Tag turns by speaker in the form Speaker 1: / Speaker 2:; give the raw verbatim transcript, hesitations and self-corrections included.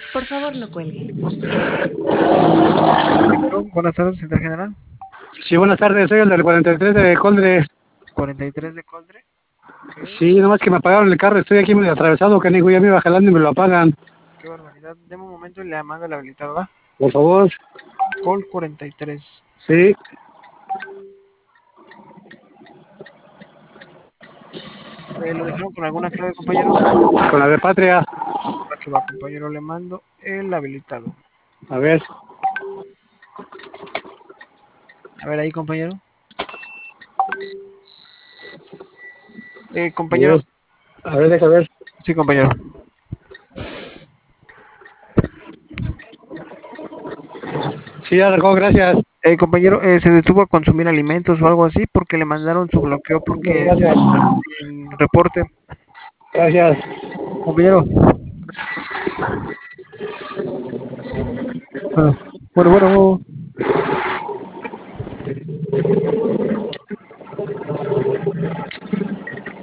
Speaker 1: Por favor, no cuelgue.
Speaker 2: Buenas tardes, Central General.
Speaker 3: Sí, buenas tardes, soy el del cuarenta y tres de Coldre.
Speaker 2: cuarenta y tres de Coldre. Okay.
Speaker 3: Sí, nomás que me apagaron el carro, estoy aquí medio atravesado, que ya me iba jalando y me lo apagan.
Speaker 2: Qué barbaridad. Deme un momento y le mando el habilitado, ¿va?
Speaker 3: Por favor.
Speaker 2: Col cuarenta y tres.
Speaker 3: Sí.
Speaker 2: Eh, ¿Lo dejaron con alguna clave, compañero?
Speaker 3: Con la de Patria.
Speaker 2: Aquí va, compañero, le mando el habilitado.
Speaker 3: A ver.
Speaker 2: A ver ahí, compañero. Eh, compañero.
Speaker 3: A ver, deja ver.
Speaker 2: Sí, compañero.
Speaker 3: Sí, ya arrancó, gracias.
Speaker 2: Eh, compañero, eh, se detuvo a consumir alimentos o algo así porque le mandaron su bloqueo porque
Speaker 3: Gracias.
Speaker 2: en reporte.
Speaker 3: Gracias.
Speaker 2: Compañero. Bueno, bueno, bueno.